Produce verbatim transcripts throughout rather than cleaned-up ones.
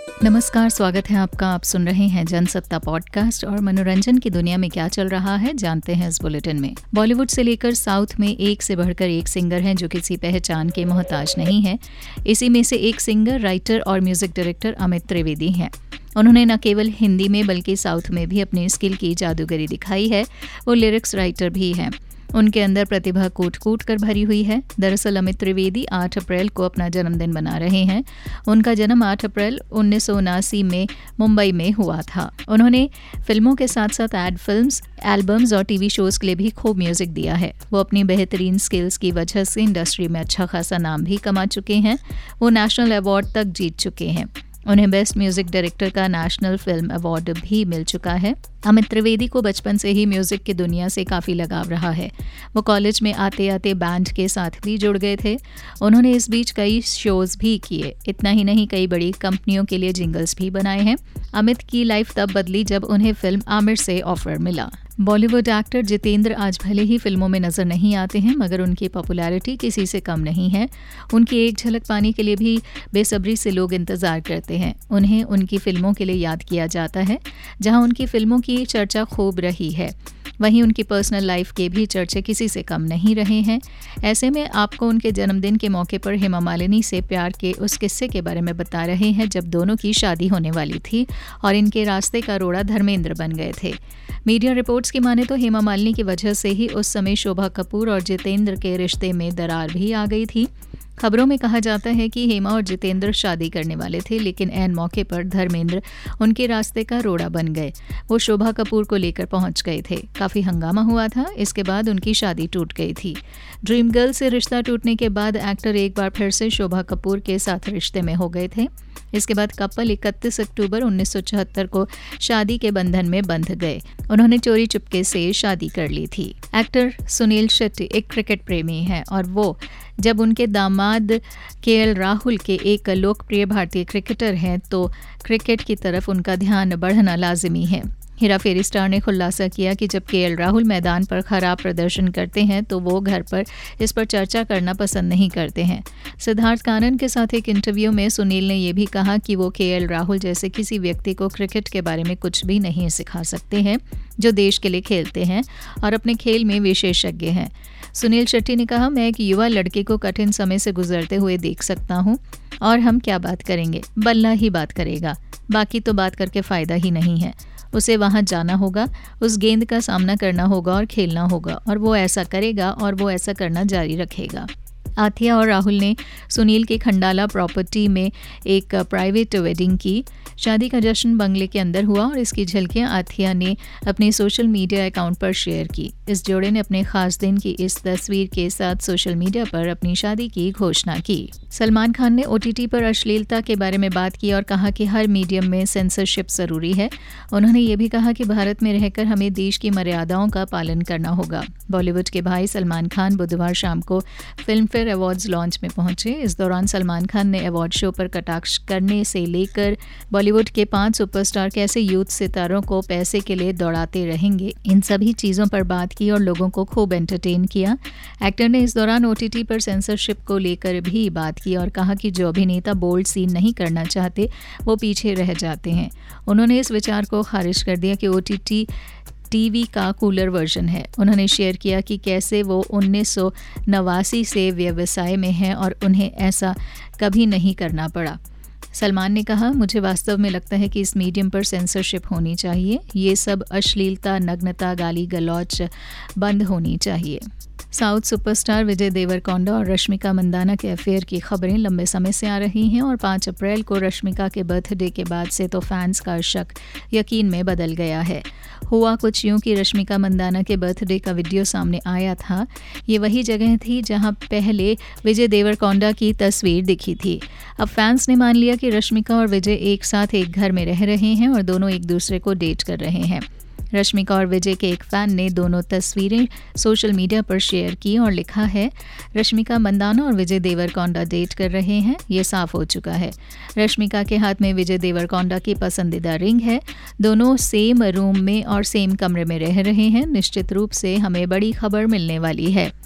नमस्कार, स्वागत है आपका। आप सुन रहे हैं जनसत्ता पॉडकास्ट और मनोरंजन की दुनिया में क्या चल रहा है जानते हैं इस बुलेटिन में। बॉलीवुड से लेकर साउथ में एक से बढ़कर एक सिंगर हैं जो किसी पहचान के मोहताज नहीं है। इसी में से एक सिंगर, राइटर और म्यूजिक डायरेक्टर अमित त्रिवेदी हैं। उन्होंने न केवल हिंदी में बल्कि साउथ में भी अपनी स्किल की जादूगरी दिखाई है। वो लिरिक्स राइटर भी हैं। उनके अंदर प्रतिभा कूट कूट कर भरी हुई है। दरअसल अमित त्रिवेदी आठ अप्रैल को अपना जन्मदिन मना रहे हैं। उनका जन्म आठ अप्रैल उन्नीस सौ उनासी में मुंबई में हुआ था। उन्होंने फिल्मों के साथ साथ एड फिल्म्स, एल्बम्स और टीवी शोज के लिए भी खूब म्यूजिक दिया है। वो अपनी बेहतरीन स्किल्स की वजह से इंडस्ट्री में अच्छा खासा नाम भी कमा चुके हैं। वो नेशनल अवार्ड तक जीत चुके हैं। उन्हें बेस्ट म्यूजिक डायरेक्टर का नेशनल फिल्म अवार्ड भी मिल चुका है। अमित त्रिवेदी को बचपन से ही म्यूजिक की दुनिया से काफ़ी लगाव रहा है। वो कॉलेज में आते आते बैंड के साथ भी जुड़ गए थे। उन्होंने इस बीच कई शोज भी किए। इतना ही नहीं, कई बड़ी कंपनियों के लिए जिंगल्स भी बनाए हैं। अमित की लाइफ तब बदली जब उन्हें फिल्म आमिर से ऑफर मिला। बॉलीवुड एक्टर जितेंद्र आज भले ही फिल्मों में नजर नहीं आते हैं, मगर उनकी पॉपुलैरिटी किसी से कम नहीं है। उनकी एक झलक पाने के लिए भी बेसब्री से लोग इंतजार करते हैं। उन्हें उनकी फिल्मों के लिए याद किया जाता है। जहां उनकी फिल्मों की चर्चा खूब रही है, वहीं उनकी पर्सनल लाइफ के भी चर्चे किसी से कम नहीं रहे हैं। ऐसे में आपको उनके जन्मदिन के मौके पर हेमा मालिनी से प्यार के उस किस्से के बारे में बता रहे हैं जब दोनों की शादी होने वाली थी और इनके रास्ते का रोड़ा धर्मेंद्र बन गए थे। मीडिया रिपोर्ट्स की माने तो हेमा मालिनी की वजह से ही उस समय शोभा कपूर और जितेंद्र के रिश्ते में दरार भी आ गई थी। खबरों में कहा जाता है कि हेमा और जितेंद्र शादी करने वाले थे, लेकिन ऐन मौके पर धर्मेंद्र उनके रास्ते का रोड़ा बन गए। वो शोभा कपूर को लेकर पहुंच गए थे। काफ़ी हंगामा हुआ था। इसके बाद उनकी शादी टूट गई थी। ड्रीम गर्ल से रिश्ता टूटने के बाद एक्टर एक बार फिर से शोभा कपूर के साथ रिश्ते में हो गए थे। इसके बाद कपल इकतीस अक्टूबर उन्नीस सौ चौहत्तर को शादी के बंधन में बंध गए। उन्होंने चोरी चुपके से शादी कर ली थी। एक्टर सुनील शेट्टी एक क्रिकेट प्रेमी हैं और वो जब उनके दामाद के एल राहुल के एक लोकप्रिय भारतीय क्रिकेटर हैं तो क्रिकेट की तरफ उनका ध्यान बढ़ना लाजिमी है। हेरा फेरी स्टार ने खुलासा किया कि जब के एल राहुल मैदान पर खराब प्रदर्शन करते हैं तो वो घर पर इस पर चर्चा करना पसंद नहीं करते हैं। सिद्धार्थ कानन के साथ एक इंटरव्यू में सुनील ने यह भी कहा कि वो के एल राहुल जैसे किसी व्यक्ति को क्रिकेट के बारे में कुछ भी नहीं सिखा सकते हैं, जो देश के लिए खेलते हैं और अपने खेल में विशेषज्ञ हैं। सुनील शेट्टी ने कहा, मैं एक युवा लड़के को कठिन समय से गुजरते हुए देख सकता हूँ और हम क्या बात करेंगे, बल्ला ही बात करेगा, बाकी तो बात करके फ़ायदा ही नहीं है। उसे वहाँ जाना होगा, उस गेंद का सामना करना होगा और खेलना होगा, और वो ऐसा करेगा और वो ऐसा करना जारी रखेगा। आथिया और राहुल ने सुनील के खंडाला प्रॉपर्टी में एक प्राइवेट वेडिंग की। शादी का जश्न बंगले के अंदर हुआ और इसकी झलकियां आथिया ने अपने सोशल मीडिया अकाउंट पर शेयर की। इस जोड़े ने अपने खास दिन की इस तस्वीर के साथ सोशल मीडिया पर अपनी शादी की घोषणा की। सलमान खान ने ओटीटी पर अश्लीलता के बारे में बात की और कहा कि हर मीडियम में सेंसरशिप जरूरी है। उन्होंने ये भी कहा कि भारत में रहकर हमें देश की मर्यादाओं का पालन करना होगा। बॉलीवुड के भाई सलमान खान बुधवार शाम को फिल्म फेयर अवार्ड्स लॉन्च में पहुंचे। इस दौरान सलमान खान ने अवार्ड शो पर कटाक्ष करने से लेकर बॉलीवुड के पांच सुपरस्टार कैसे यूथ सितारों को पैसे के लिए दौड़ाते रहेंगे, इन सभी चीज़ों पर बात की और लोगों को खूब एंटरटेन किया। एक्टर ने इस दौरान ओटीटी पर सेंसरशिप को लेकर भी बात की और कहा कि जो अभिनेता बोल्ड सीन नहीं करना चाहते वो पीछे रह जाते हैं। उन्होंने इस विचार को खारिज कर दिया कि ओटीटी टीवी का कूलर वर्जन है। उन्होंने शेयर किया कि कैसे वो उन्नीस सौ नवासी से व्यवसाय में हैं और उन्हें ऐसा कभी नहीं करना पड़ा। सलमान ने कहा, मुझे वास्तव में लगता है कि इस मीडियम पर सेंसरशिप होनी चाहिए। ये सब अश्लीलता, नग्नता, गाली गलौच बंद होनी चाहिए। साउथ सुपरस्टार विजय देवरकोंडा और रश्मिका मंदाना के अफेयर की खबरें लंबे समय से आ रही हैं और पाँच अप्रैल को रश्मिका के बर्थडे के बाद से तो फैंस का शक यकीन में बदल गया है। हुआ कुछ यूं कि रश्मिका मंदाना के बर्थडे का वीडियो सामने आया था। ये वही जगह थी जहां पहले विजय देवरकोंडा की तस्वीर दिखी थी। अब फैंस ने मान लिया कि रश्मिका और विजय एक साथ एक घर में रह रहे हैं और दोनों एक दूसरे को डेट कर रहे हैं। रश्मिका और विजय के एक फैन ने दोनों तस्वीरें सोशल मीडिया पर शेयर की और लिखा है, रश्मिका मंदाना और विजय देवरकोंडा डेट कर रहे हैं, ये साफ हो चुका है। रश्मिका के हाथ में विजय देवरकोंडा की पसंदीदा रिंग है। दोनों सेम रूम में और सेम कमरे में रह रहे हैं। निश्चित रूप से हमें बड़ी खबर मिलने वाली है।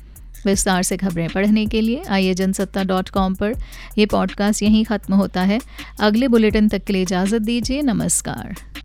विस्तार से खबरें पढ़ने के लिए आइए जनसत्ता डॉट कॉम पर। यह पॉडकास्ट यहीं ख़त्म होता है। अगले बुलेटिन तक के लिए इजाज़त दीजिए। नमस्कार।